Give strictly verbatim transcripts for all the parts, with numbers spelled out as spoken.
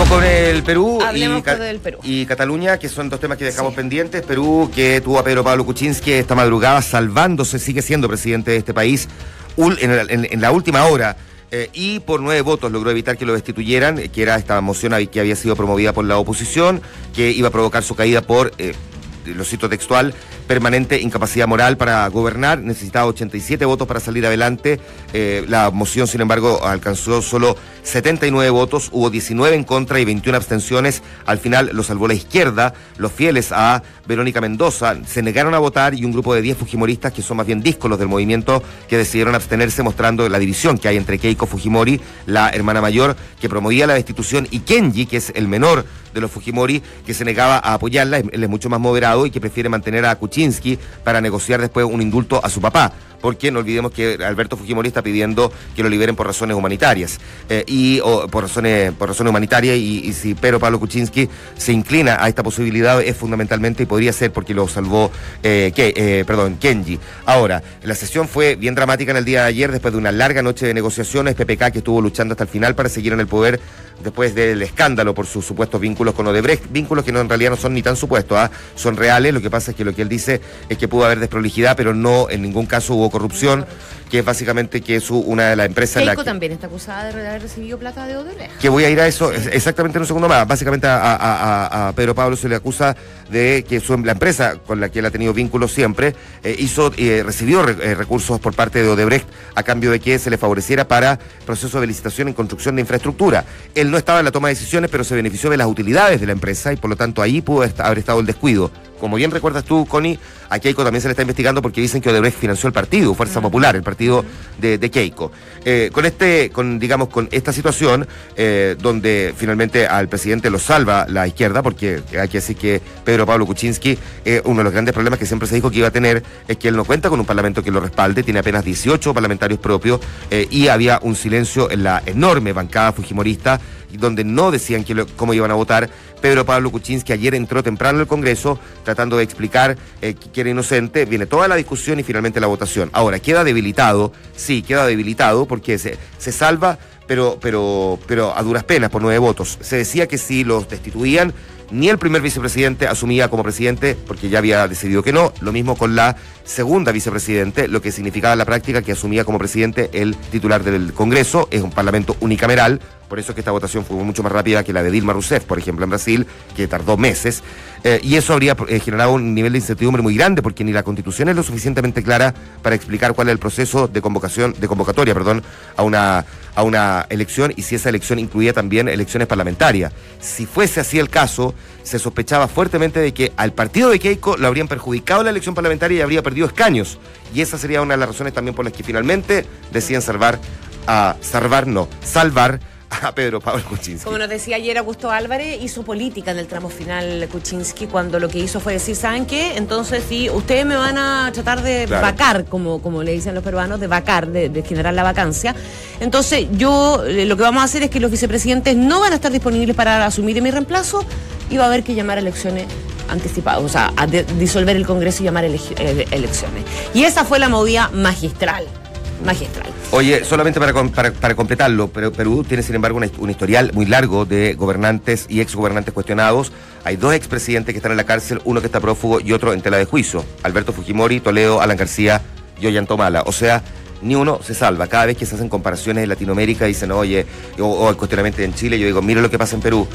Vamos con el Perú y, del Perú y Cataluña, que son dos temas que dejamos sí. pendientes. Perú, que tuvo a Pedro Pablo Kuczynski esta madrugada salvándose, sigue siendo presidente de este país en, en, en la última hora. Eh, y por nueve votos logró evitar que lo destituyeran, eh, que era esta moción que había sido promovida por la oposición, que iba a provocar su caída por, eh, lo cito textual, permanente incapacidad moral para gobernar. Necesitaba ochenta y siete votos para salir adelante. Eh, la moción, sin embargo, alcanzó solo setenta y nueve votos, hubo diecinueve en contra y veintiuna abstenciones. Al final lo salvó la izquierda, los fieles a Verónica Mendoza se negaron a votar y un grupo de diez fujimoristas, que son más bien díscolos del movimiento, que decidieron abstenerse, mostrando la división que hay entre Keiko Fujimori, la hermana mayor, que promovía la destitución, y Kenji, que es el menor de los Fujimori, que se negaba a apoyarla. Él es mucho más moderado y que prefiere mantener a Kuczynski para negociar después un indulto a su papá, porque no olvidemos que Alberto Fujimori está pidiendo que lo liberen por razones humanitarias, eh, y o por razones por razones humanitarias, y, y si Pedro Pablo Kuczynski se inclina a esta posibilidad es fundamentalmente, y podría ser porque lo salvó eh, que, eh, perdón, Kenji. Ahora, la sesión fue bien dramática en el día de ayer, después de una larga noche de negociaciones. P P K, que estuvo luchando hasta el final para seguir en el poder después del escándalo por sus supuestos vínculos con Odebrecht, vínculos que no, en realidad no son ni tan supuestos, ¿eh? son reales. Lo que pasa es que lo que él dice es que pudo haber desprolijidad, pero no, en ningún caso hubo corrupción, que es básicamente que es una de las empresas... Keiko la que, también está acusada de haber recibido plata de Odebrecht. Que voy a ir a eso exactamente en un segundo más. Básicamente a, a, a, a Pedro Pablo se le acusa de que su, la empresa con la que él ha tenido vínculos siempre eh, hizo eh, recibió re, eh, recursos por parte de Odebrecht a cambio de que se le favoreciera para procesos de licitación en construcción de infraestructura. Él no estaba en la toma de decisiones, pero se benefició de las utilidades de la empresa y por lo tanto ahí pudo est- haber estado el descuido. Como bien recuerdas tú, Connie, a Keiko también se le está investigando porque dicen que Odebrecht financió el partido, Fuerza Popular, el partido de, de Keiko. Eh, con este, con digamos, con esta situación, eh, donde finalmente al presidente lo salva la izquierda, porque hay que decir que Pedro Pablo Kuczynski, eh, uno de los grandes problemas que siempre se dijo que iba a tener es que él no cuenta con un parlamento que lo respalde, tiene apenas dieciocho parlamentarios propios, eh, y había un silencio en la enorme bancada fujimorista, donde no decían que lo, cómo iban a votar. Pedro Pablo Kuczynski ayer entró temprano al Congreso tratando de explicar eh, que era inocente. Viene toda la discusión y finalmente la votación. Ahora, queda debilitado, sí, queda debilitado porque se, se salva, pero, pero, pero a duras penas por nueve votos. Se decía que si los destituían, ni el primer vicepresidente asumía como presidente, porque ya había decidido que no. Lo mismo con la segunda vicepresidente, lo que significaba en la práctica que asumía como presidente el titular del Congreso. Es un parlamento unicameral, por eso es que esta votación fue mucho más rápida que la de Dilma Rousseff, por ejemplo, en Brasil, que tardó meses. Eh, y eso habría eh, generado un nivel de incertidumbre muy grande, porque ni la Constitución es lo suficientemente clara para explicar cuál es el proceso de convocación, de convocatoria, perdón, a una, a una elección, y si esa elección incluía también elecciones parlamentarias. Si fuese así el caso, se sospechaba fuertemente de que al partido de Keiko lo habrían perjudicado la elección parlamentaria y habría perdido escaños. Y esa sería una de las razones también por las que finalmente deciden salvar a, salvar no, salvar a Pedro Pablo Kuczynski. Como nos decía ayer Augusto Álvarez, hizo política en el tramo final Kuczynski, cuando lo que hizo fue decir, ¿saben qué? Entonces, si ustedes me van a tratar de claro. vacar, como, como le dicen los peruanos, de vacar, de, de generar la vacancia, entonces yo eh, lo que vamos a hacer es que los vicepresidentes no van a estar disponibles para asumir mi reemplazo, y va a haber que llamar a elecciones anticipadas, o sea, a de, disolver el Congreso y llamar ele- ele- elecciones. Y esa fue la movida magistral. magistral. Oye, solamente para, para, para completarlo, pero Perú tiene sin embargo una, un historial muy largo de gobernantes y exgobernantes cuestionados. Hay dos expresidentes que están en la cárcel, uno que está prófugo y otro en tela de juicio. Alberto Fujimori, Toledo, Alan García y Ollanta. O sea, ni uno se salva. Cada vez que se hacen comparaciones en Latinoamérica dicen, oye, o, o el cuestionamiento en Chile, yo digo, mira lo que pasa en Perú.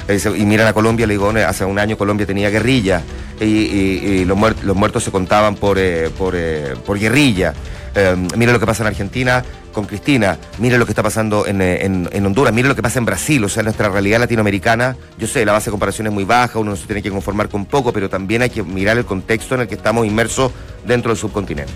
Y miran a Colombia, le digo, hace un año Colombia tenía guerrilla y, y, y los, muertos, los muertos se contaban por, eh, por, eh, por guerrilla. Eh, mira lo que pasa en Argentina con Cristina, mira lo que está pasando en, en, en Honduras, mira lo que pasa en Brasil. O sea, nuestra realidad latinoamericana, yo sé, la base de comparación es muy baja, uno se tiene que conformar con poco, pero también hay que mirar el contexto en el que estamos inmersos dentro del subcontinente.